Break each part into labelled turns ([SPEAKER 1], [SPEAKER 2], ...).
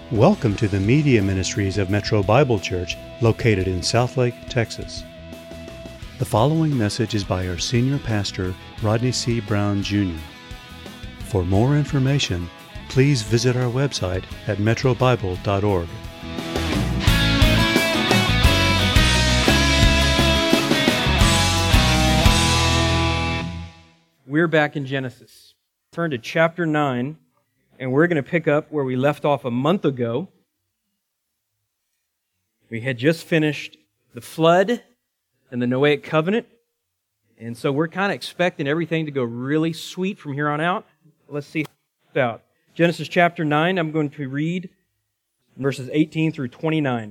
[SPEAKER 1] Welcome to the Media Ministries of Metro Bible Church, located in Southlake, Texas. The following message is by our senior pastor, Rodney C. Brown, Jr. For more information, please visit our website at metrobible.org.
[SPEAKER 2] We're back in Genesis. Turn to chapter 9, and we're going to pick up where we left off a month ago. We had just finished the flood and the Noahic covenant, and so we're kind of expecting everything to go really sweet from here on out. Let's see how it's out. Genesis chapter 9, I'm going to read verses 18 through 29.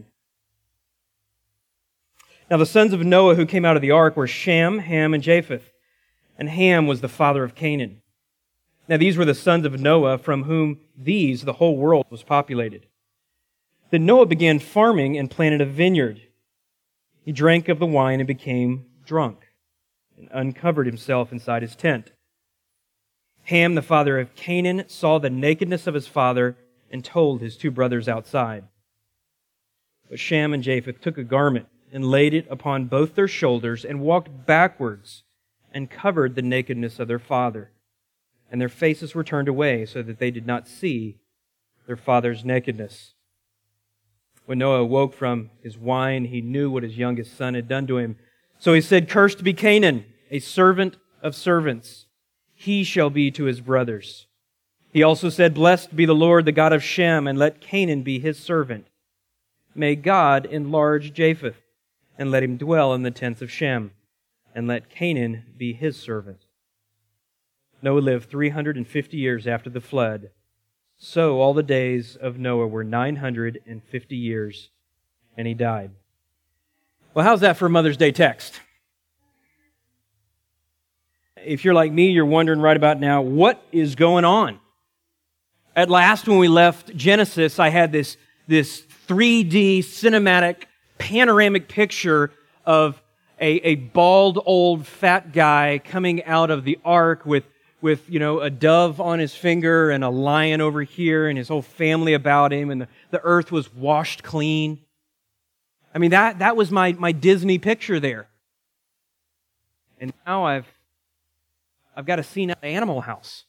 [SPEAKER 2] Now the sons of Noah who came out of the ark were Shem, Ham, and Japheth. And Ham was the father of Canaan. Now these were the sons of Noah, from whom the whole world was populated. Then Noah began farming and planted a vineyard. He drank of the wine and became drunk, and uncovered himself inside his tent. Ham, the father of Canaan, saw the nakedness of his father and told his two brothers outside. But Shem and Japheth took a garment and laid it upon both their shoulders and walked backwards and covered the nakedness of their father. And their faces were turned away so that they did not see their father's nakedness. When Noah awoke from his wine, he knew what his youngest son had done to him. So he said, "Cursed be Canaan, a servant of servants. He shall be to his brothers." He also said, "Blessed be the Lord, the God of Shem, and let Canaan be his servant. May God enlarge Japheth, and let him dwell in the tents of Shem, and let Canaan be his servant." Noah lived 350 years after the flood. So all the days of Noah were 950 years, and he died. Well, how's that for a Mother's Day text? If you're like me, you're wondering right about now, what is going on? At last, when we left Genesis, I had this 3D cinematic panoramic picture of a bald old fat guy coming out of the ark with a dove on his finger and a lion over here and his whole family about him, and the earth was washed clean. I mean, that was my Disney picture there. And now I've got a scene out of Animal House.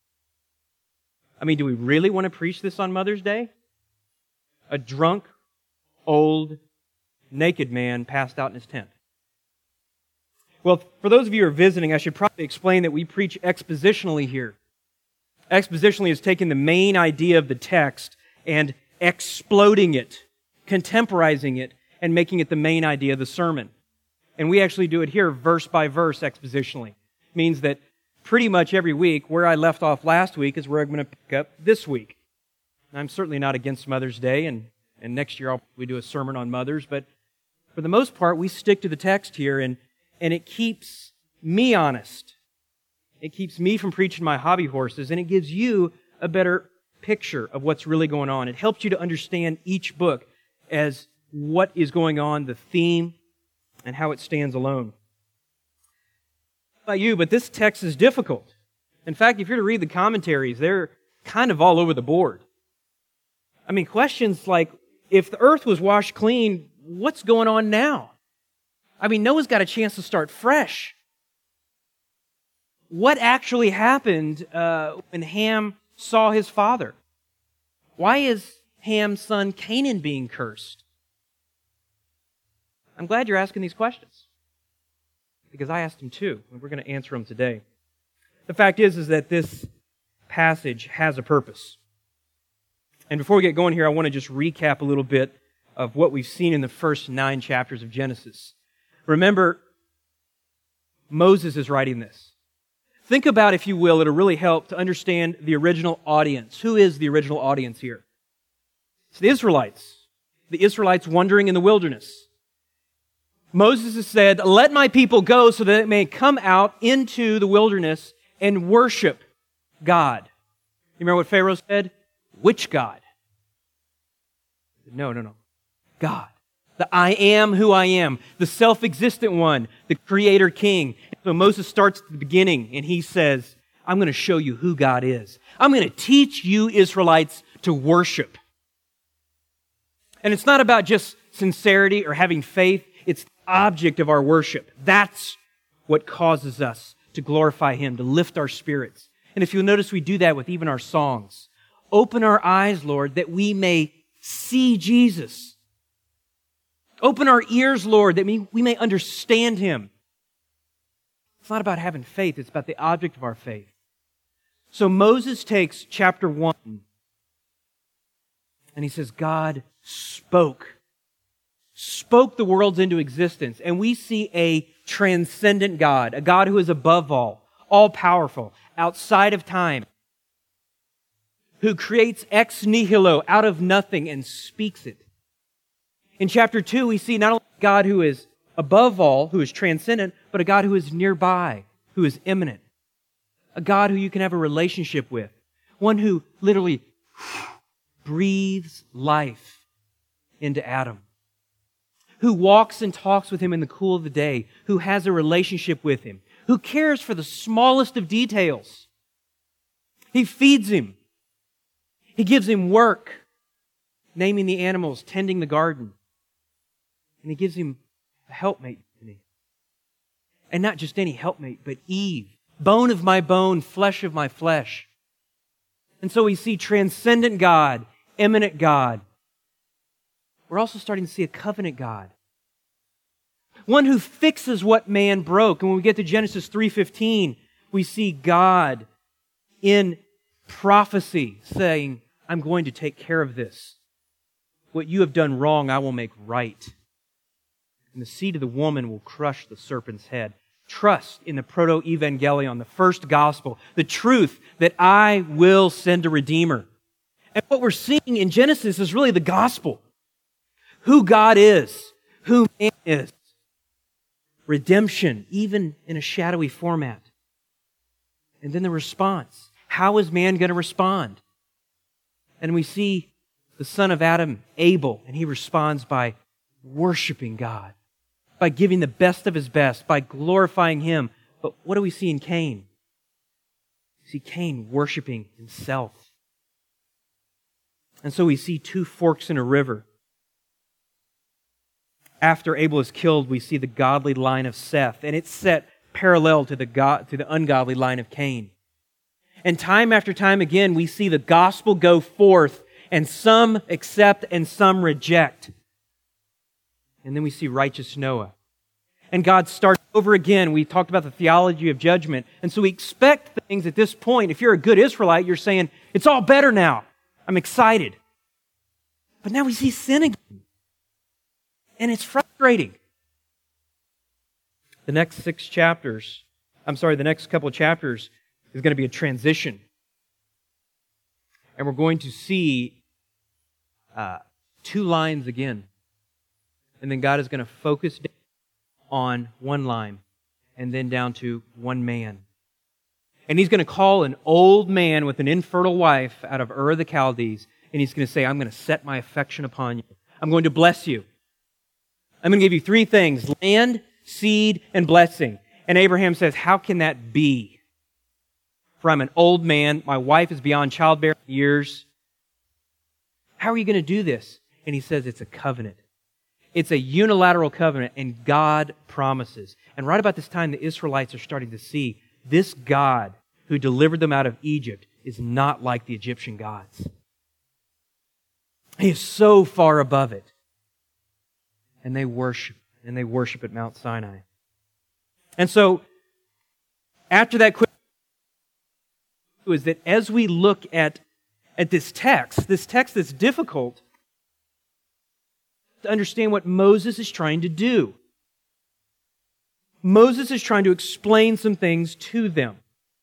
[SPEAKER 2] I mean, do we really want to preach this on Mother's Day? A drunk, old, naked man passed out in his tent. Well, for those of you who are visiting, I should probably explain that we preach expositionally here. Expositionally is taking the main idea of the text and exploding it, contemporizing it, and making it the main idea of the sermon. And we actually do it here verse by verse expositionally. It means that pretty much every week, where I left off last week is where I'm going to pick up this week. And I'm certainly not against Mother's Day, and next year we do a sermon on mothers, but for the most part, we stick to the text here, and it keeps me honest. It keeps me from preaching my hobby horses, and it gives you a better picture of what's really going on. It helps you to understand each book as what is going on, the theme, and how it stands alone. Not about you, but this text is difficult. In fact, if you're to read the commentaries, they're kind of all over the board. I mean, questions like, if the earth was washed clean, what's going on now? I mean, Noah's got a chance to start fresh. What actually happened when Ham saw his father? Why is Ham's son Canaan being cursed? I'm glad you're asking these questions, because I asked them too, and we're going to answer them today. The fact is that this passage has a purpose. And before we get going here, I want to just recap a little bit of what we've seen in the first 9 chapters of Genesis. Remember, Moses is writing this. Think about, if you will, it'll really help to understand the original audience. Who is the original audience here? It's the Israelites. The Israelites wandering in the wilderness. Moses has said, "Let my people go so that they may come out into the wilderness and worship God." You remember what Pharaoh said? "Which God?" No. God. The I am who I am, the self-existent one, the creator king. So Moses starts at the beginning and he says, I'm going to show you who God is. I'm going to teach you Israelites to worship. And it's not about just sincerity or having faith. It's the object of our worship. That's what causes us to glorify Him, to lift our spirits. And if you'll notice, we do that with even our songs. Open our eyes, Lord, that we may see Jesus. Open our ears, Lord, that we may understand Him. It's not about having faith. It's about the object of our faith. So Moses takes chapter 1 and he says, God spoke the worlds into existence. And we see a transcendent God, a God who is above all powerful, outside of time, who creates ex nihilo, out of nothing, and speaks it. In chapter 2, we see not only a God who is above all, who is transcendent, but a God who is nearby, who is immanent. A God who you can have a relationship with. One who literally breathes life into Adam. Who walks and talks with him in the cool of the day. Who has a relationship with him. Who cares for the smallest of details. He feeds him. He gives him work, naming the animals, tending the garden. And He gives him a helpmate. And not just any helpmate, but Eve. Bone of my bone, flesh of my flesh. And so we see transcendent God, immanent God. We're also starting to see a covenant God. One who fixes what man broke. And when we get to Genesis 3:15, we see God in prophecy saying, I'm going to take care of this. What you have done wrong, I will make right. And the seed of the woman will crush the serpent's head. Trust in the proto-evangelion, the first gospel, the truth that I will send a Redeemer. And what we're seeing in Genesis is really the gospel. Who God is, who man is. Redemption, even in a shadowy format. And then the response. How is man going to respond? And we see the son of Adam, Abel, and he responds by worshiping God, by giving the best of his best, by glorifying Him. But what do we see in Cain? We see Cain worshiping himself. And so we see two forks in a river. After Abel is killed, we see the godly line of Seth, and it's set parallel to the ungodly line of Cain. And time after time again, we see the gospel go forth, and some accept and some reject. And then we see righteous Noah. And God starts over again. We talked about the theology of judgment. And so we expect things at this point. If you're a good Israelite, you're saying, it's all better now. I'm excited. But now we see sin again. And it's frustrating. The next the next couple of chapters is going to be a transition. And we're going to see two lines again. And then God is going to focus on one line and then down to one man. And He's going to call an old man with an infertile wife out of Ur of the Chaldees, and He's going to say, I'm going to set my affection upon you. I'm going to bless you. I'm going to give you three things: land, seed, and blessing. And Abraham says, how can that be? For I'm an old man. My wife is beyond childbearing years. How are you going to do this? And he says, it's a covenant. It's a unilateral covenant, and God promises. And right about this time, the Israelites are starting to see this God who delivered them out of Egypt is not like the Egyptian gods. He is so far above it. And they worship at Mount Sinai. And so, after that quick is that as we look at this text that's difficult to understand what Moses is trying to do. Moses is trying to explain some things to them.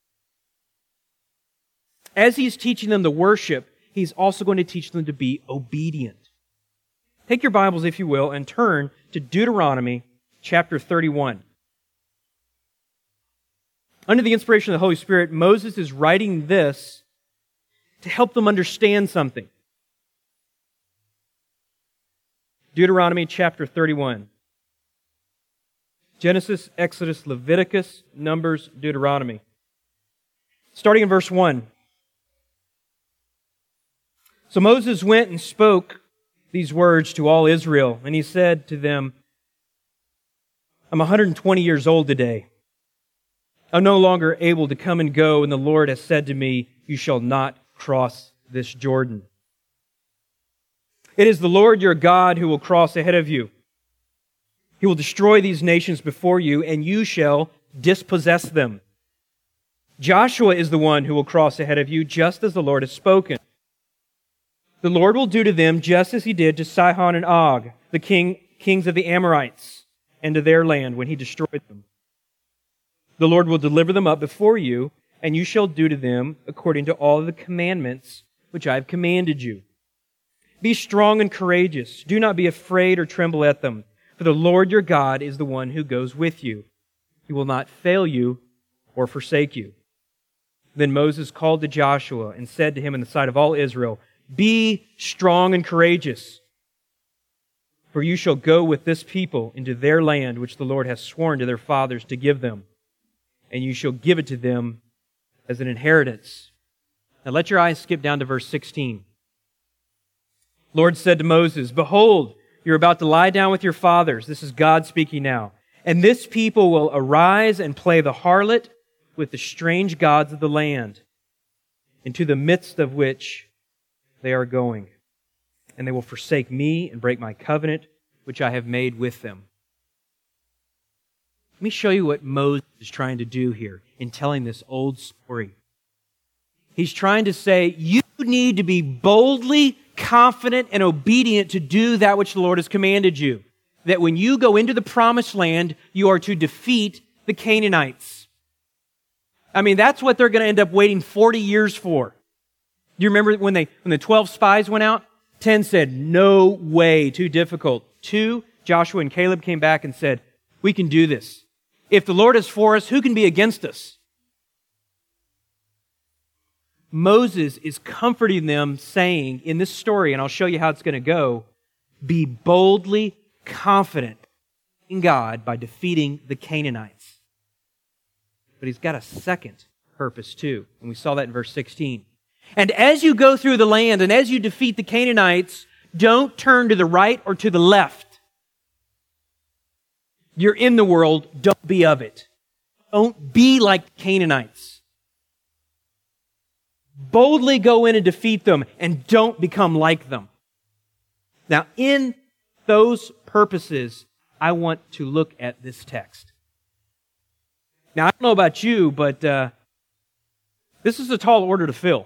[SPEAKER 2] As he's teaching them to worship, he's also going to teach them to be obedient. Take your Bibles, if you will, and turn to Deuteronomy chapter 31. Under the inspiration of the Holy Spirit, Moses is writing this to help them understand something. Deuteronomy chapter 31. Genesis, Exodus, Leviticus, Numbers, Deuteronomy. Starting in verse 1. So Moses went and spoke these words to all Israel, and he said to them, I'm 120 years old today. I'm no longer able to come and go, and the Lord has said to me, you shall not cross this Jordan. It is the Lord your God who will cross ahead of you. He will destroy these nations before you, and you shall dispossess them. Joshua is the one who will cross ahead of you, just as the Lord has spoken. The Lord will do to them just as he did to Sihon and Og, the kings of the Amorites, and to their land when he destroyed them. The Lord will deliver them up before you, and you shall do to them according to all the commandments which I have commanded you. Be strong and courageous. Do not be afraid or tremble at them, for the Lord your God is the one who goes with you. He will not fail you or forsake you. Then Moses called to Joshua and said to him in the sight of all Israel, be strong and courageous, for you shall go with this people into their land which the Lord has sworn to their fathers to give them, and you shall give it to them as an inheritance. Now let your eyes skip down to verse 16. Lord said to Moses, behold, you're about to lie down with your fathers. This is God speaking now. And this people will arise and play the harlot with the strange gods of the land, into the midst of which they are going. And they will forsake me and break my covenant, which I have made with them. Let me show you what Moses is trying to do here in telling this old story. He's trying to say, you need to be boldly confident and obedient to do that which the Lord has commanded you. That when you go into the promised land, you are to defeat the Canaanites. I mean, that's what they're going to end up waiting 40 years for. Do you remember when the 12 spies went out? 10 said, no way, too difficult. 2, Joshua and Caleb came back and said, we can do this. If the Lord is for us, who can be against us? Moses is comforting them, saying in this story, and I'll show you how it's going to go, be boldly confident in God by defeating the Canaanites. But he's got a second purpose too, and we saw that in verse 16. And as you go through the land and as you defeat the Canaanites, don't turn to the right or to the left. You're in the world, don't be of it. Don't be like the Canaanites. Boldly go in and defeat them, and don't become like them. Now, in those purposes, I want to look at this text. Now, I don't know about you, but this is a tall order to fill.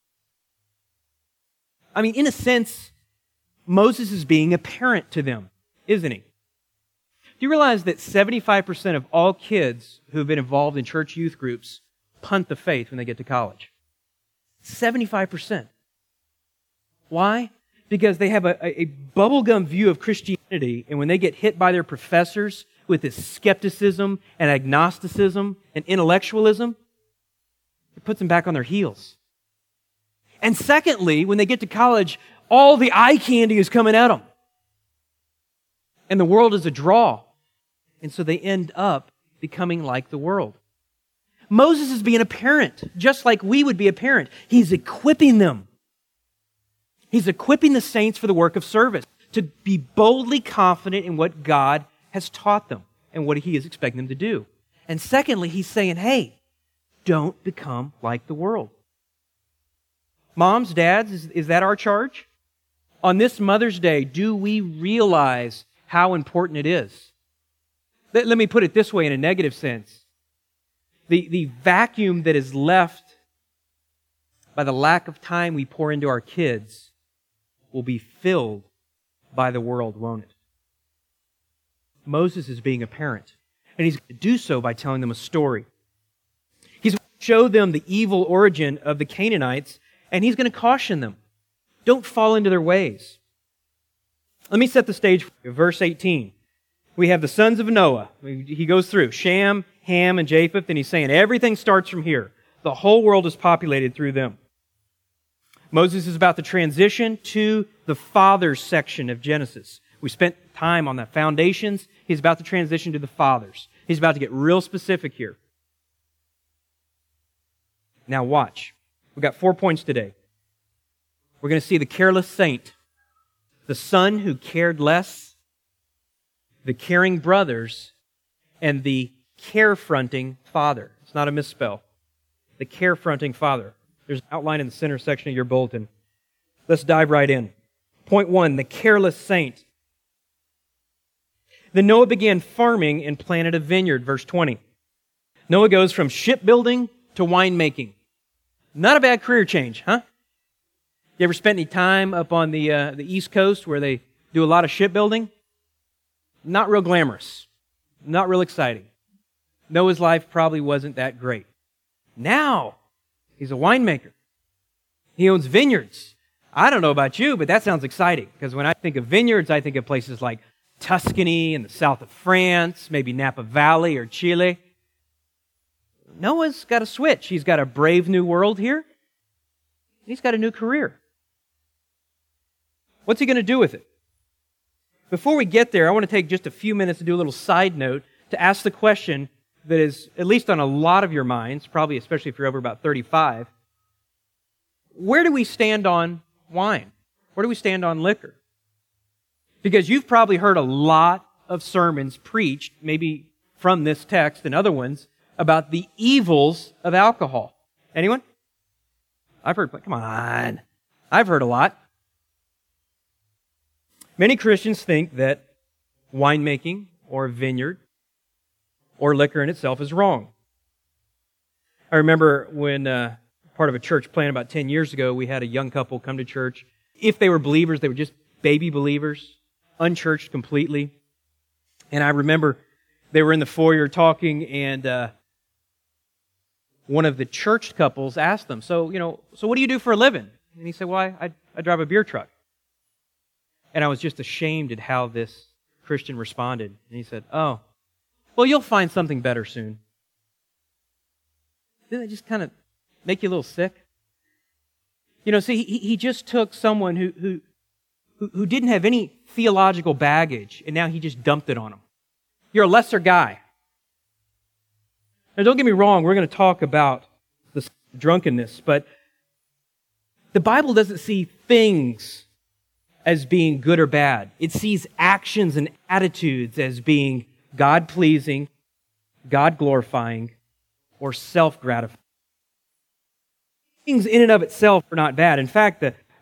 [SPEAKER 2] I mean, in a sense, Moses is being a parent to them, isn't he? Do you realize that 75% of all kids who have been involved in church youth groups punt the faith when they get to college? 75%. Why? Because they have a bubblegum view of Christianity, and when they get hit by their professors with this skepticism and agnosticism and intellectualism, it puts them back on their heels. And secondly, when they get to college, all the eye candy is coming at them. And the world is a draw. And so they end up becoming like the world. Moses is being a parent, just like we would be a parent. He's equipping them. He's equipping the saints for the work of service, to be boldly confident in what God has taught them and what He is expecting them to do. And secondly, He's saying, hey, don't become like the world. Moms, dads, is that our charge? On this Mother's Day, do we realize how important it is? Let me put it this way in a negative sense. The vacuum that is left by the lack of time we pour into our kids will be filled by the world, won't it? Moses is being a parent, and he's going to do so by telling them a story. He's going to show them the evil origin of the Canaanites, and he's going to caution them. Don't fall into their ways. Let me set the stage for you. Verse 18. We have the sons of Noah. He goes through Shem, Ham, and Japheth, and he's saying everything starts from here. The whole world is populated through them. Moses is about to transition to the fathers section of Genesis. We spent time on the foundations. He's about to transition to the fathers. He's about to get real specific here. Now watch. We've got 4 points today. We're going to see the careless saint, the son who cared less, the caring brothers, and the carefronting father. It's not a misspell. The carefronting father. There's an outline in the center section of your bulletin. Let's dive right in. Point 1, the careless saint. Then Noah began farming and planted a vineyard, verse 20. Noah goes from shipbuilding to winemaking. Not a bad career change, huh? You ever spent any time up on the East Coast where they do a lot of shipbuilding? Not real glamorous. Not real exciting. Noah's life probably wasn't that great. Now, he's a winemaker. He owns vineyards. I don't know about you, but that sounds exciting, because when I think of vineyards, I think of places like Tuscany in the south of France, maybe Napa Valley or Chile. Noah's got a switch. He's got a brave new world here. He's got a new career. What's he going to do with it? Before we get there, I want to take just a few minutes to do a little side note to ask the question that is at least on a lot of your minds, probably especially if you're over about 35. Where do we stand on wine? Where do we stand on liquor? Because you've probably heard a lot of sermons preached, maybe from this text and other ones, about the evils of alcohol. Anyone? I've heard, come on. I've heard a lot. Many Christians think that winemaking or vineyard or liquor in itself is wrong. I remember when part of a church plant about 10 years ago, we had a young couple come to church. If they were believers, they were just baby believers, unchurched completely. And I remember they were in the foyer talking, and one of the church couples asked them, so what do you do for a living? And he said, well, I drive a beer truck. And I was just ashamed at how this Christian responded. And he said, oh, well, you'll find something better soon. Didn't that just kind of make you a little sick? See, he just took someone who didn't have any theological baggage, and now he just dumped it on him. You're a lesser guy. Now, don't get me wrong, we're going to talk about the drunkenness, but the Bible doesn't see things as being good or bad. It sees actions and attitudes as being God-pleasing, God-glorifying, or self-gratifying. Things in and of itself are not bad. In fact,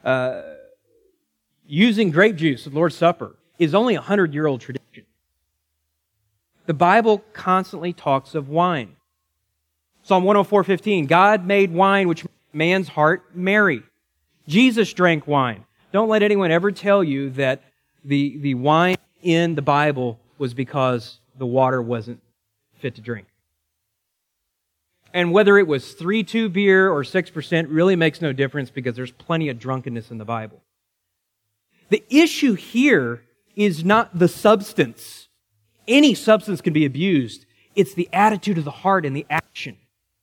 [SPEAKER 2] using grape juice at the Lord's Supper is only a 100-year-old tradition. The Bible constantly talks of wine. Psalm 104:15, God made wine which made man's heart merry. Jesus drank wine. Don't let anyone ever tell you that the wine in the Bible was because the water wasn't fit to drink. And whether it was 3.2 beer or 6% really makes no difference, because there's plenty of drunkenness in the Bible. The issue here is not the substance. Any substance can be abused. It's the attitude of the heart and the action.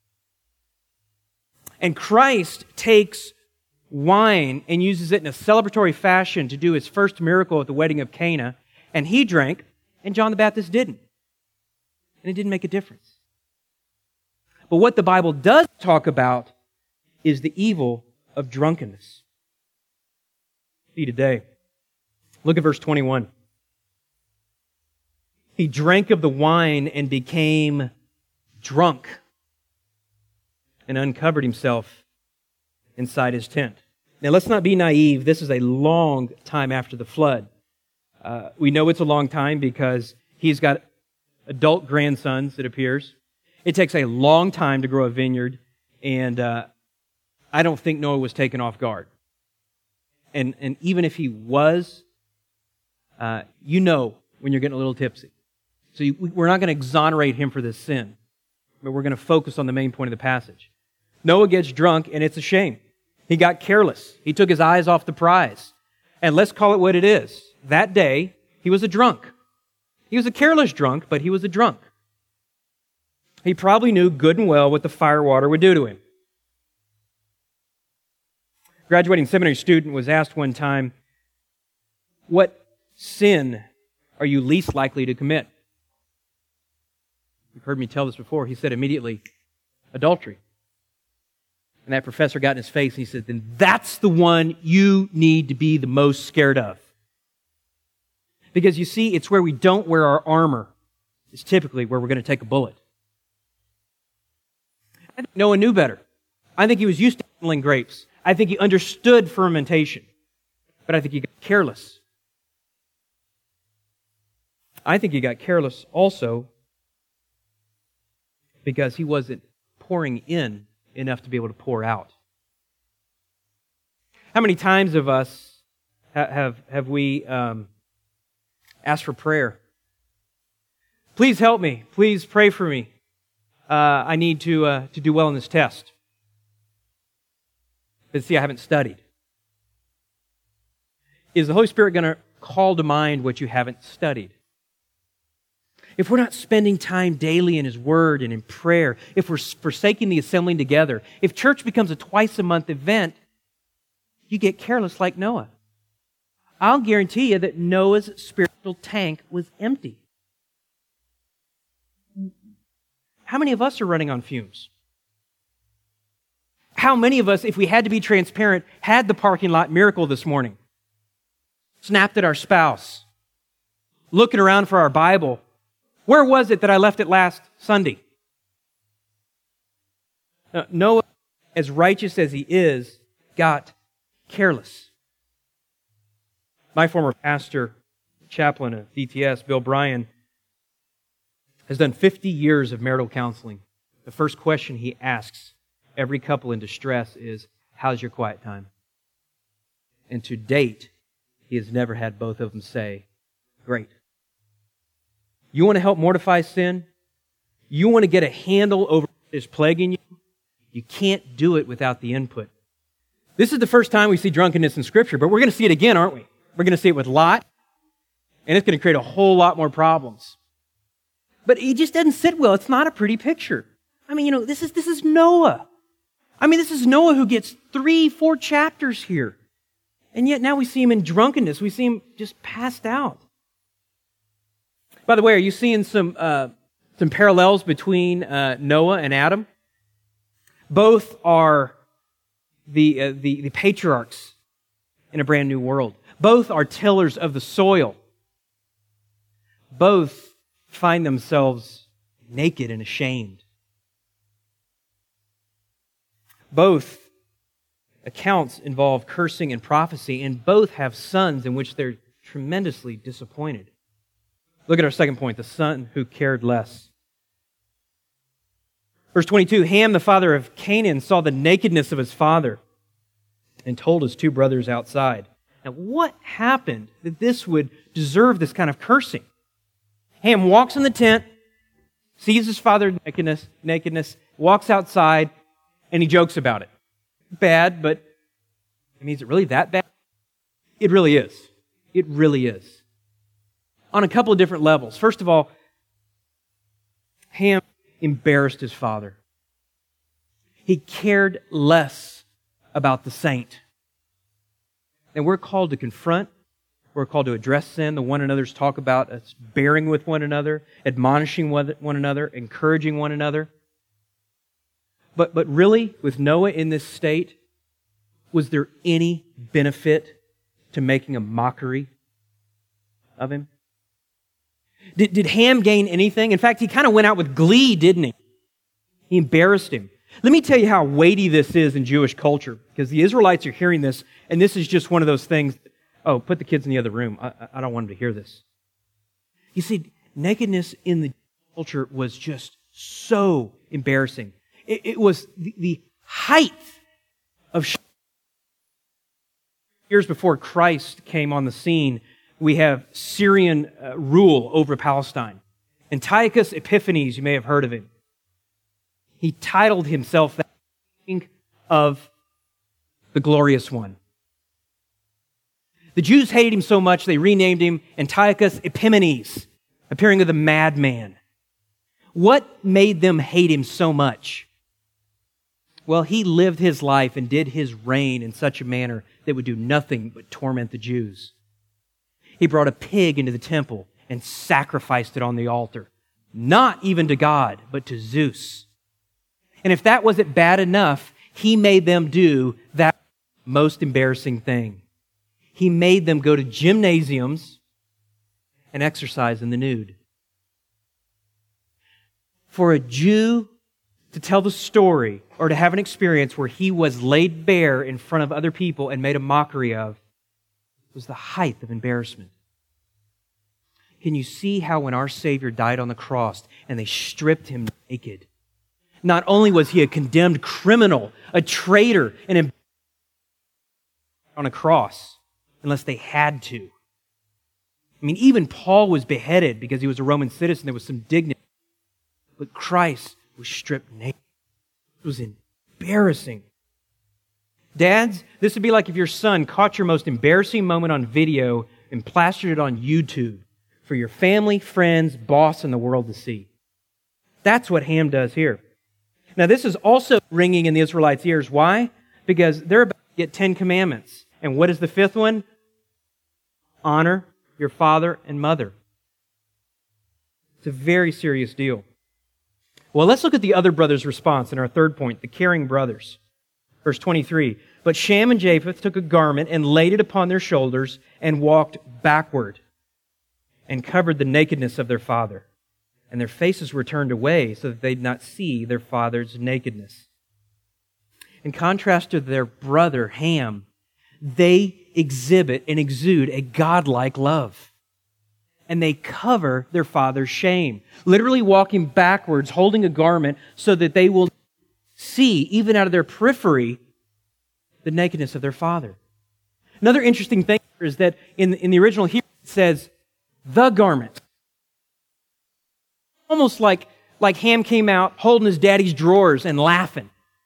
[SPEAKER 2] And Christ takes wine and uses it in a celebratory fashion to do His first miracle at the wedding of Cana. And He drank, and John the Baptist didn't. And it didn't make a difference. But what the Bible does talk about is the evil of drunkenness. See today. Look at verse 21. He drank of the wine and became drunk and uncovered himself inside his tent. Now, let's not be naive. This is a long time after the flood. We know it's a long time because he's got adult grandsons, it appears. It takes a long time to grow a vineyard, and I don't think Noah was taken off guard. And even if he was, when you're getting a little tipsy. So we're not going to exonerate him for this sin, but we're going to focus on the main point of the passage. Noah gets drunk, and it's a shame. He got careless. He took his eyes off the prize. And let's call it what it is. That day, he was a drunk. He was a careless drunk, but he was a drunk. He probably knew good and well what the firewater would do to him. A graduating seminary student was asked one time, what sin are you least likely to commit? You've heard me tell this before. He said immediately, adultery. And that professor got in his face and he said, then that's the one you need to be the most scared of. Because you see, it's where we don't wear our armor. It's typically where we're going to take a bullet. I think Noah knew better. I think he was used to handling grapes. I think he understood fermentation. But I think he got careless. I think he got careless also because he wasn't pouring in enough to be able to pour out. How many times of us have we asked for prayer? Please help me. Please pray for me. I need to do well in this test. But see, I haven't studied. Is the Holy Spirit going to call to mind what you haven't studied? If we're not spending time daily in His Word and in prayer, if we're forsaking the assembling together, if church becomes a twice-a-month event, you get careless like Noah. I'll guarantee you that Noah's spiritual tank was empty. How many of us are running on fumes? How many of us, if we had to be transparent, had the parking lot miracle this morning? Snapped at our spouse, looking around for our Bible. Where was it that I left it last Sunday? Now, Noah, as righteous as he is, got careless. My former pastor, chaplain of DTS, Bill Bryan, has done 50 years of marital counseling. The first question he asks every couple in distress is, how's your quiet time? And to date, he has never had both of them say, great. You want to help mortify sin? You want to get a handle over what is plaguing you? You can't do it without the input. This is the first time we see drunkenness in Scripture, but we're going to see it again, aren't we? We're going to see it with Lot, and it's going to create a whole lot more problems. But it just doesn't sit well. It's not a pretty picture. I mean, this is Noah. I mean, this is Noah who gets 3-4 chapters here. And yet now we see him in drunkenness. We see him just passed out. By the way, are you seeing some parallels between Noah and Adam? Both are the patriarchs in a brand new world. Both are tillers of the soil. Both find themselves naked and ashamed. Both accounts involve cursing and prophecy, and both have sons in which they're tremendously disappointed. Look at our second point, the son who cared less. Verse 22, Ham, the father of Canaan, saw the nakedness of his father and told his two brothers outside. Now, what happened that this would deserve this kind of cursing? Ham walks in the tent, sees his father's nakedness, walks outside, and he jokes about it. Bad, but I mean, is it really that bad? It really is. It really is. On a couple of different levels. First of all, Ham embarrassed his father. He cared less about the saint. And we're called to confront. We're called to address sin. The one another's talk about us bearing with one another, admonishing one another, encouraging one another. But really, with Noah in this state, was there any benefit to making a mockery of him? Did Ham gain anything? In fact, he kind of went out with glee, didn't he? He embarrassed him. Let me tell you how weighty this is in Jewish culture, because the Israelites are hearing this, and this is just one of those things, oh, put the kids in the other room. I don't want them to hear this. You see, nakedness in the culture was just so embarrassing. It was the height of shame. Years before Christ came on the scene, we have Syrian rule over Palestine. Antiochus Epiphanes, you may have heard of him. He titled himself the King of the Glorious One. The Jews hated him so much they renamed him Antiochus Epimanes, appearing with a madman. What made them hate him so much? Well, he lived his life and did his reign in such a manner that would do nothing but torment the Jews. He brought a pig into the temple and sacrificed it on the altar, not even to God, but to Zeus. And if that wasn't bad enough, he made them do that most embarrassing thing. He made them go to gymnasiums and exercise in the nude. For a Jew to tell the story or to have an experience where he was laid bare in front of other people and made a mockery of was the height of embarrassment. Can you see how when our Savior died on the cross and they stripped Him naked, not only was He a condemned criminal, a traitor, and on a cross, unless they had to. I mean, even Paul was beheaded because he was a Roman citizen. There was some dignity. But Christ was stripped naked. It was embarrassing. Dads, this would be like if your son caught your most embarrassing moment on video and plastered it on YouTube for your family, friends, boss, and the world to see. That's what Ham does here. Now, this is also ringing in the Israelites' ears. Why? Because they're about to get 10 commandments. And what is the fifth one? Honor your father and mother. It's a very serious deal. Well, let's look at the other brothers' response in our third point, the caring brothers. Verse 23, but Shem and Japheth took a garment and laid it upon their shoulders and walked backward and covered the nakedness of their father. And their faces were turned away so that they'd not see their father's nakedness. In contrast to their brother Ham, they exhibit and exude a godlike love. And they cover their father's shame, literally walking backwards, holding a garment so that they will see, even out of their periphery, the nakedness of their father. Another interesting thing is that in the original Hebrew it says, the garment. Almost like Ham came out holding his daddy's drawers and laughing.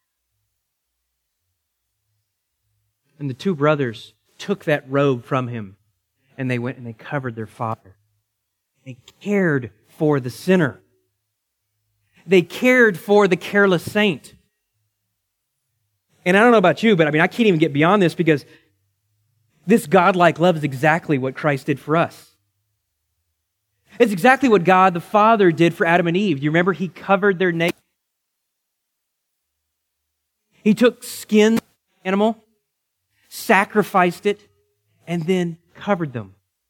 [SPEAKER 2] And the two brothers took that robe from him and they went and they covered their father. They cared for the sinner. They cared for the careless saint. And I don't know about you, but I can't even get beyond this because this godlike love is exactly what Christ did for us. It's exactly what God the Father did for Adam and Eve. You remember He covered their nakedness. He took skin of the animal, sacrificed it, and then covered them.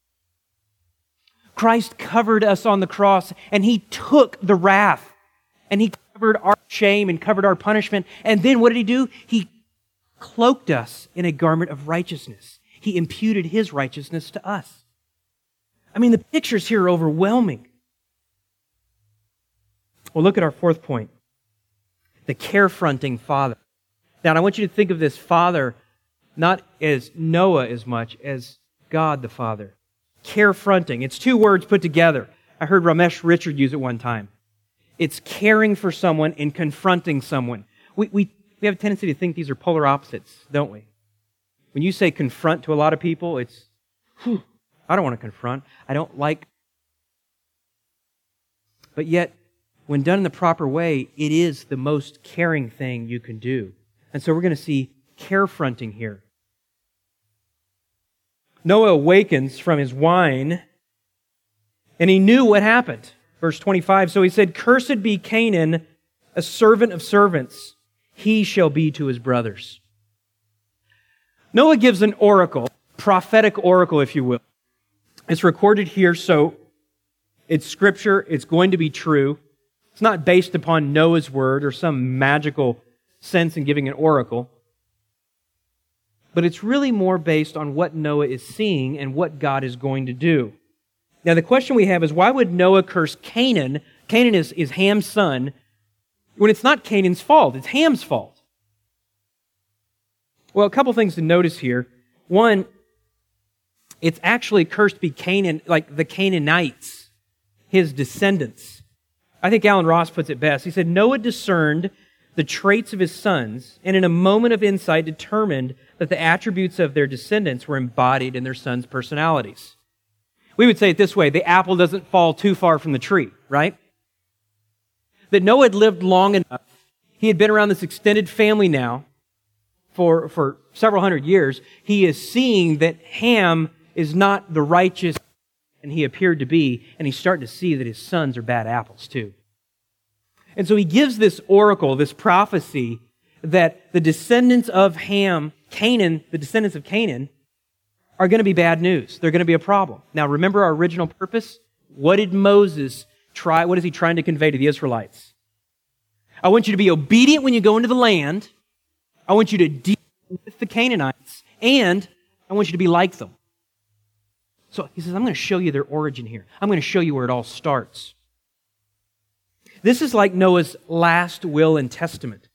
[SPEAKER 2] Christ covered us on the cross, and He took the wrath, and He covered our shame and covered our punishment. And then what did He do? He cloaked us in a garment of righteousness. He imputed His righteousness to us. The pictures here are overwhelming. Well, look at our fourth point. The care-fronting father. Now, I want you to think of this father not as Noah as much as God the Father. Care-fronting. It's two words put together. I heard Ramesh Richard use it one time. It's caring for someone and confronting someone. We have a tendency to think these are polar opposites, don't we? When you say confront to a lot of people, it's, I don't want to confront. I don't like. But yet, when done in the proper way, it is the most caring thing you can do. And so we're going to see care-fronting here. Noah awakens from his wine, and he knew what happened. Verse 25, so he said, cursed be Canaan, a servant of servants. He shall be to his brothers. Noah gives an oracle, prophetic oracle, if you will. It's recorded here, so it's Scripture. It's going to be true. It's not based upon Noah's word or some magical sense in giving an oracle. But it's really more based on what Noah is seeing and what God is going to do. Now, the question we have is, why would Noah curse Canaan? Canaan is Ham's son, when it's not Canaan's fault. It's Ham's fault. Well, a couple things to notice here. One, it's actually cursed be Canaan, like the Canaanites, his descendants. I think Alan Ross puts it best. He said, Noah discerned the traits of his sons, and in a moment of insight determined that the attributes of their descendants were embodied in their sons' personalities. We would say it this way, the apple doesn't fall too far from the tree, right? That Noah had lived long enough. He had been around this extended family now for several hundred years. He is seeing that Ham is not the righteous and he appeared to be, and he's starting to see that his sons are bad apples too. And so he gives this oracle, this prophecy, that the descendants of Ham, Canaan, the descendants of Canaan, are going to be bad news. They're going to be a problem. Now, remember our original purpose? What did Moses try? What is he trying to convey to the Israelites? I want you to be obedient when you go into the land. I want you to deal with the Canaanites, and I want you to be like them. So he says, I'm going to show you their origin here. I'm going to show you where it all starts. This is like Noah's last will and testament.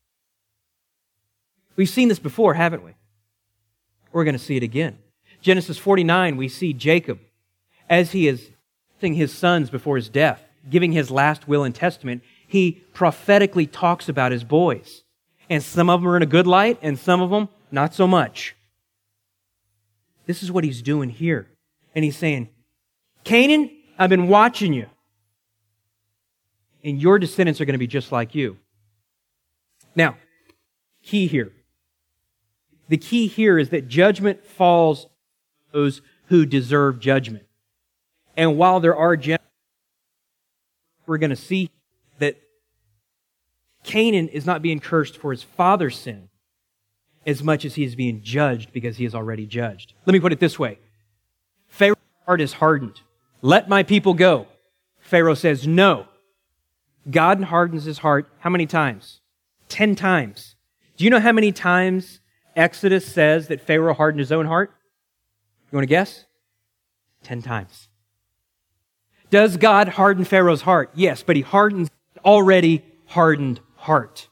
[SPEAKER 2] We've seen this before, haven't we? We're going to see it again. Genesis 49, we see Jacob, as he is seeing his sons before his death, giving his last will and testament, he prophetically talks about his boys. And some of them are in a good light, and some of them not so much. This is what he's doing here. And he's saying, Canaan, I've been watching you. And your descendants are going to be just like you. Now, key here. The key here is that judgment falls on those who deserve judgment. And while there are judgments, we're going to see that Canaan is not being cursed for his father's sin as much as he is being judged because he is already judged. Let me put it this way. Pharaoh's heart is hardened. Let my people go. Pharaoh says no. God hardens his heart how many times? 10 times. Do you know how many times Exodus says that Pharaoh hardened his own heart? You want to guess? 10 times. Does God harden Pharaoh's heart? Yes, but he hardens already hardened heart.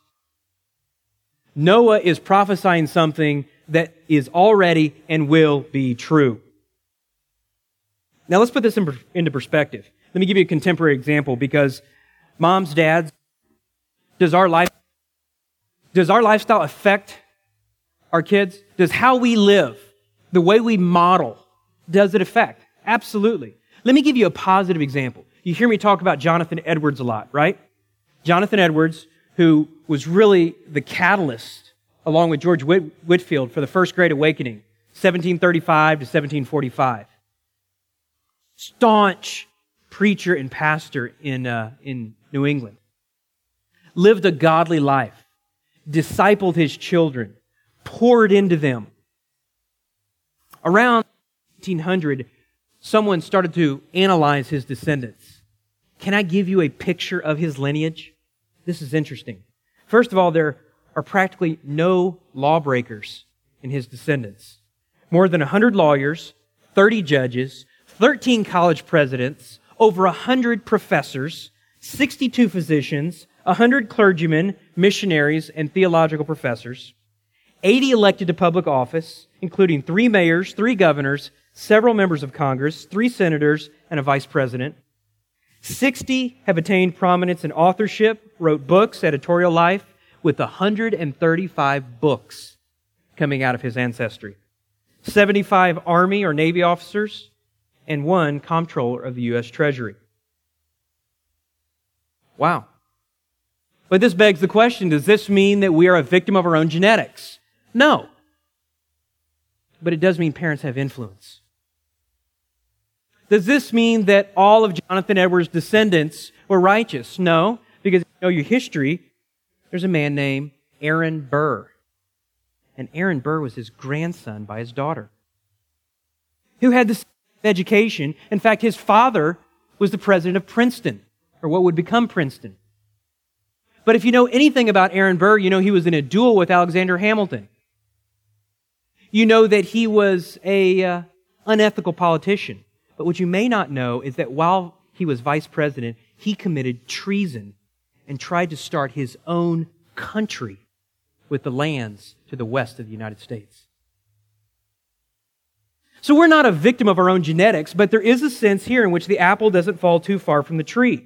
[SPEAKER 2] Noah is prophesying something that is already and will be true. Now let's put this into perspective. Let me give you a contemporary example because moms, dads, does our lifestyle affect our kids? Does how we live, the way we model, does it affect? Absolutely. Let me give you a positive example. You hear me talk about Jonathan Edwards a lot, right? Jonathan Edwards, who was really the catalyst, along with George Whitefield, for the First Great Awakening, 1735 to 1745. Staunch preacher and pastor in New England. Lived a godly life. Discipled his children. Poured into them. Around 1800, someone started to analyze his descendants. Can I give you a picture of his lineage? This is interesting. First of all, there are practically no lawbreakers in his descendants. More than 100 lawyers, 30 judges, 13 college presidents, over 100 professors, 62 physicians, 100 clergymen, missionaries, and theological professors, 80 elected to public office, including 3 mayors, 3 governors, several members of Congress, 3 senators, and a vice president. 60 have attained prominence in authorship, wrote books, editorial life, with 135 books coming out of his ancestry. 75 Army or Navy officers, and 1 comptroller of the U.S. Treasury. Wow. But this begs the question, does this mean that we are a victim of our own genetics? No. But it does mean parents have influence. Does this mean that all of Jonathan Edwards' descendants were righteous? No, because if you know your history, there's a man named Aaron Burr. And Aaron Burr was his grandson by his daughter, who had the same education. In fact, his father was the president of Princeton, or what would become Princeton. But if you know anything about Aaron Burr, you know he was in a duel with Alexander Hamilton. You know that he was an unethical politician. But what you may not know is that while he was vice president, he committed treason and tried to start his own country with the lands to the west of the United States. So we're not a victim of our own genetics, but there is a sense here in which the apple doesn't fall too far from the tree.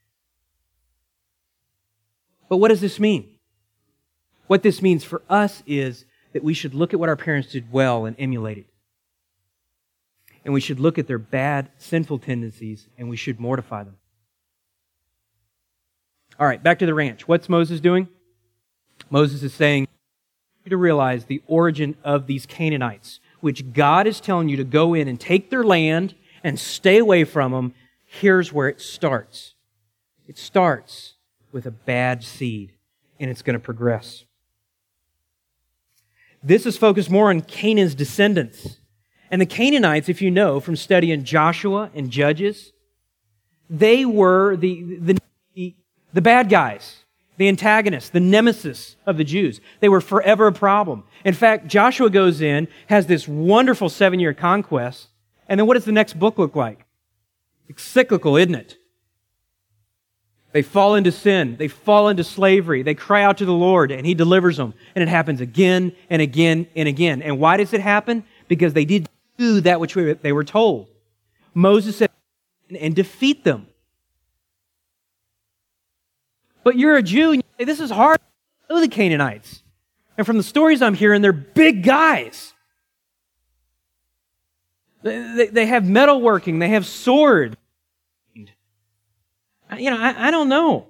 [SPEAKER 2] But what does this mean? What this means for us is that we should look at what our parents did well and emulate it. And we should look at their bad, sinful tendencies, and we should mortify them. All right, back to the ranch. What's Moses doing? Moses is saying, you to realize the origin of these Canaanites, which God is telling you to go in and take their land and stay away from them. Here's where it starts. It starts with a bad seed, and it's going to progress. This is focused more on Canaan's descendants. And the Canaanites, if you know from studying Joshua and Judges, they were the bad guys, the antagonists, the nemesis of the Jews. They were forever a problem. In fact, Joshua goes in, has this wonderful 7-year conquest, and then what does the next book look like? It's cyclical, isn't it? They fall into sin. They fall into slavery. They cry out to the Lord, and He delivers them. And it happens again and again and again. And why does it happen? Because they did do that which they were told. Moses said, and defeat them. But you're a Jew, and you say, this is hard. I know the Canaanites. And from the stories I'm hearing, they're big guys. They have metalworking. They have swords. I don't know.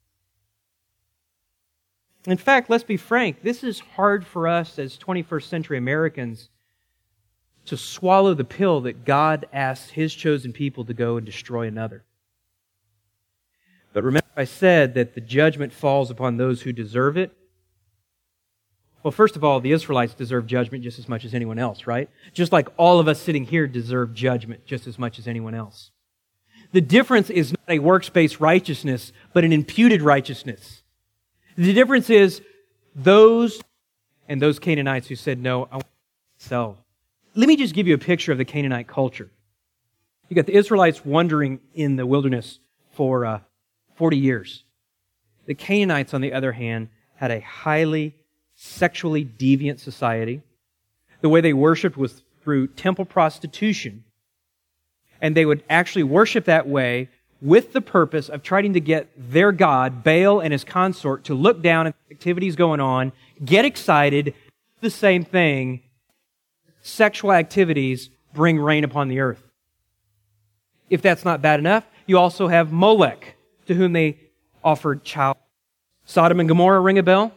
[SPEAKER 2] In fact, let's be frank, this is hard for us as 21st century Americans to swallow the pill that God asks His chosen people to go and destroy another. But remember, I said that the judgment falls upon those who deserve it. Well, first of all, the Israelites deserve judgment just as much as anyone else, right? Just like all of us sitting here deserve judgment just as much as anyone else. The difference is not a works-based righteousness, but an imputed righteousness. The difference is those Canaanites who said, no, I want to sell. Let me just give you a picture of the Canaanite culture. You got the Israelites wandering in the wilderness for 40 years. The Canaanites, on the other hand, had a highly sexually deviant society. The way they worshipped was through temple prostitution. And they would actually worship that way with the purpose of trying to get their god, Baal and his consort, to look down at the activities going on, get excited, do the same thing. Sexual activities bring rain upon the earth. If that's not bad enough, you also have Molech, to whom they offered child. Sodom and Gomorrah, ring a bell?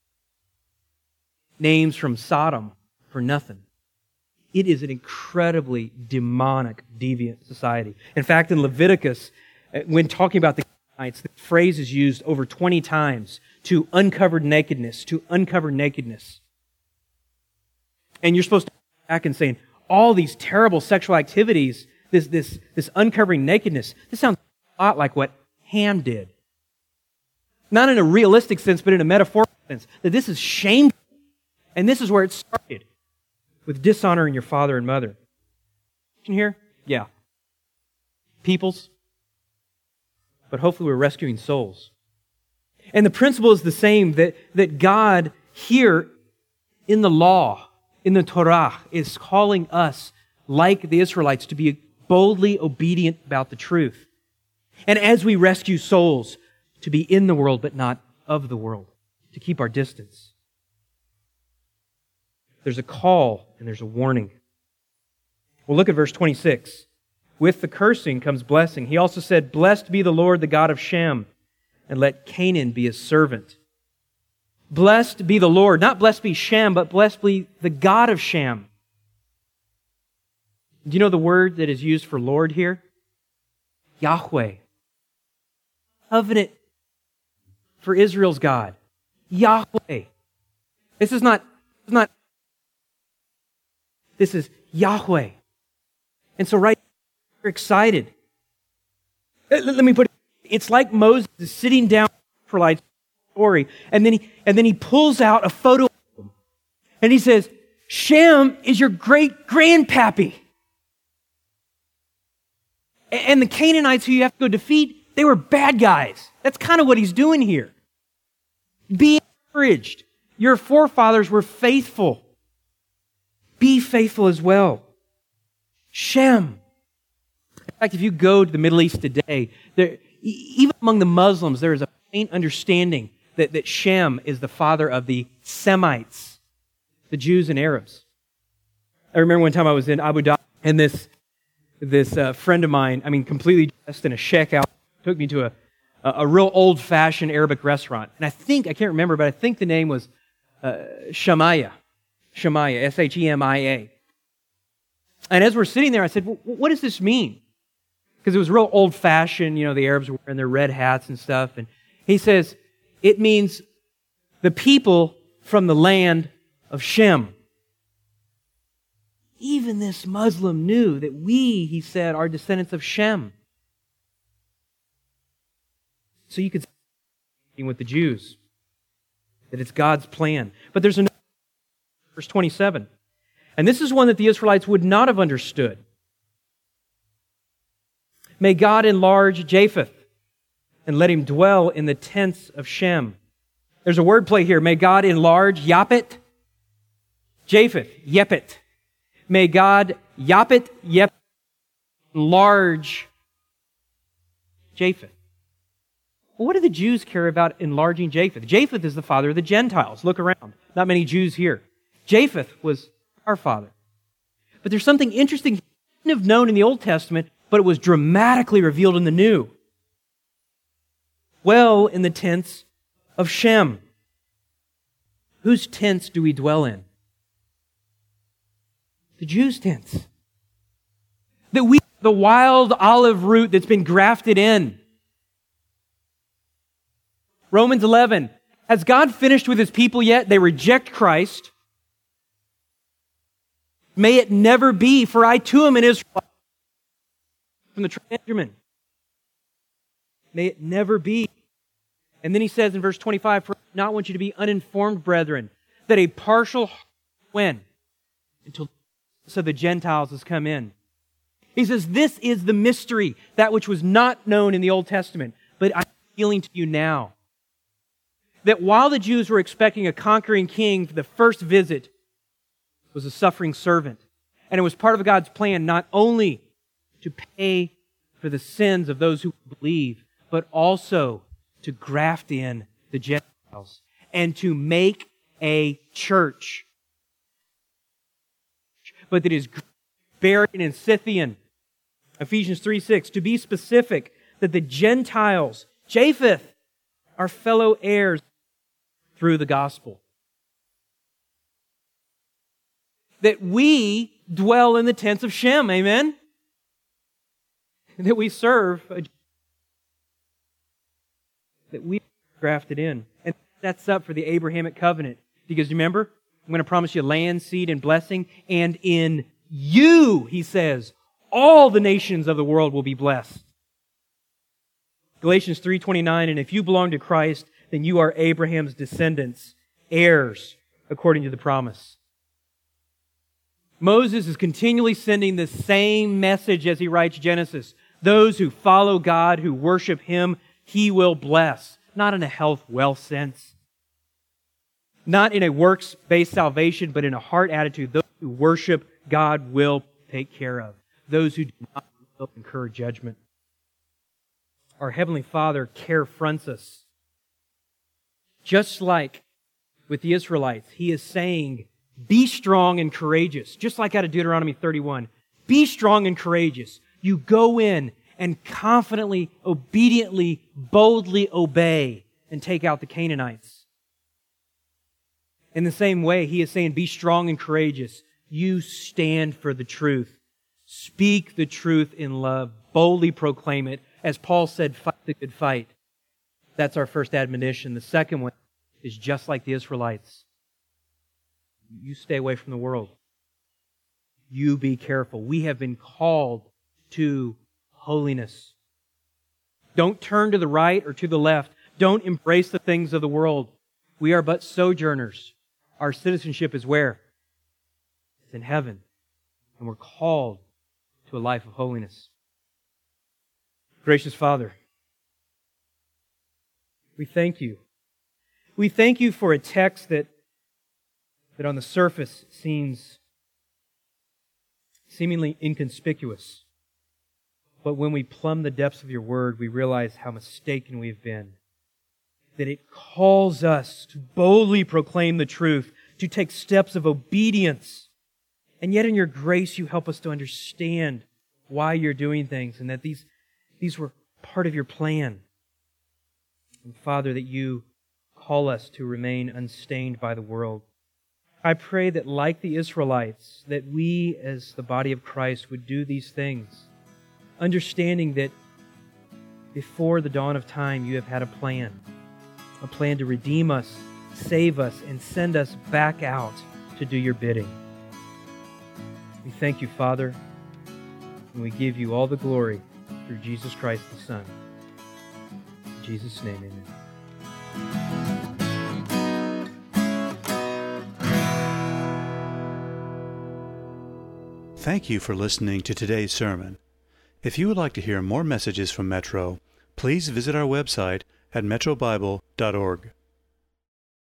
[SPEAKER 2] Names from Sodom for nothing. It is an incredibly demonic, deviant society. In fact, in Leviticus, when talking about the Canaanites, the phrase is used over 20 times to uncovered nakedness, to uncover nakedness. And you're supposed to go back and saying, all these terrible sexual activities, this uncovering nakedness, this sounds a lot like what Ham did. Not in a realistic sense, but in a metaphorical sense. That this is shameful. And this is where it started. With dishonoring your father and mother. Can you hear? Yeah. Peoples. But hopefully we're rescuing souls. And the principle is the same, that God here in the law, in the Torah, is calling us, like the Israelites, to be boldly obedient about the truth. And as we rescue souls, to be in the world but not of the world. To keep our distance. There's a call and there's a warning. Well, look at verse 26. With the cursing comes blessing. He also said, blessed be the Lord, the God of Shem, and let Canaan be his servant. Blessed be the Lord. Not blessed be Shem, but blessed be the God of Shem. Do you know the word that is used for Lord here? Yahweh. Covenant for Israel's God. Yahweh. This is Yahweh. And so right now, you're excited. Let me put it, it's like Moses is sitting down for like story, and then he pulls out a photo of him. And he says, Shem is your great-grandpappy. And the Canaanites who you have to go defeat, they were bad guys. That's kind of what he's doing here. Be encouraged. Your forefathers were faithful. Be faithful as well. Shem. In fact, if you go to the Middle East today, even among the Muslims, there is a faint understanding that Shem is the father of the Semites, the Jews and Arabs. I remember one time I was in Abu Dhabi, and this friend of mine, completely dressed in a sheikh outfit, took me to a real old-fashioned Arabic restaurant. And I can't remember, but I think the name was Shamaya. Shemaiah, Shemia. And as we're sitting there, I said, well, what does this mean? Because it was real old-fashioned, the Arabs were wearing their red hats and stuff. And he says, it means the people from the land of Shem. even this Muslim knew that we, he said, are descendants of Shem. So you could say with the Jews that it's God's plan. But there's another, verse 27. And this is one that the Israelites would not have understood. May God enlarge Japheth and let him dwell in the tents of Shem. There's a word play here. May God enlarge Yapet, Japheth, Yepet. May God Yapet, Yepet, enlarge Japheth. Well, what do the Jews care about enlarging Japheth? Japheth is the father of the Gentiles. Look around. Not many Jews here. Japheth was our father. But there's something interesting he didn't have known in the Old Testament, but it was dramatically revealed in the New. Dwell in the tents of Shem. Whose tents do we dwell in? The Jews' tents. That we, the wild olive root that's been grafted in. Romans 11. Has God finished with His people yet? They reject Christ. May it never be, for I too am an Israelite from the tribe of Benjamin. May it never be. And then he says in verse 25, for I do not want you to be uninformed, brethren, that a partial when? Until the Gentiles has come in. He says, this is the mystery, that which was not known in the Old Testament, but I'm revealing to you now. That while the Jews were expecting a conquering king, the first visit was a suffering servant. And it was part of God's plan not only to pay for the sins of those who believe, but also to graft in the Gentiles and to make a church. But that is buried in Scythian. Ephesians 3:6. To be specific, that the Gentiles, Japheth, are fellow heirs through the gospel. That we dwell in the tents of Shem, amen? That we serve, that we are grafted in. And that's up for the Abrahamic covenant. Because remember, I'm going to promise you land, seed, and blessing. And in you, he says, all the nations of the world will be blessed. Galatians 3:29, and if you belong to Christ, then you are Abraham's descendants, heirs, according to the promise. Moses is continually sending the same message as he writes Genesis. Those who follow God, who worship Him, He will bless. Not in a health, wealth sense. Not in a works-based salvation, but in a heart attitude. Those who worship God will take care of. Those who do not will incur judgment. Our Heavenly Father carefronts us. Just like with the Israelites, He is saying, be strong and courageous. Just like out of Deuteronomy 31. Be strong and courageous. You go in and confidently, obediently, boldly obey and take out the Canaanites. In the same way, He is saying, be strong and courageous. You stand for the truth. Speak the truth in love. Boldly proclaim it. As Paul said, fight the good fight. That's our first admonition. The second one is just like the Israelites. You stay away from the world. You be careful. We have been called to holiness. Don't turn to the right or to the left. Don't embrace the things of the world. We are but sojourners. Our citizenship is where? It's in heaven. And we're called to a life of holiness. Gracious Father, we thank You. We thank You for a text that on the surface seems seemingly inconspicuous. But when we plumb the depths of Your Word, we realize how mistaken we've been. That it calls us to boldly proclaim the truth, to take steps of obedience. And yet in Your grace, You help us to understand why You're doing things and that these were part of Your plan. And Father, that You call us to remain unstained by the world. I pray that like the Israelites, that we as the body of Christ would do these things, understanding that before the dawn of time You have had a plan to redeem us, save us, and send us back out to do Your bidding. We thank you, Father, and we give you all the glory through Jesus Christ the Son. In Jesus' name, amen.
[SPEAKER 1] Thank you for listening to today's sermon. If you would like to hear more messages from Metro, please visit our website at metrobible.org.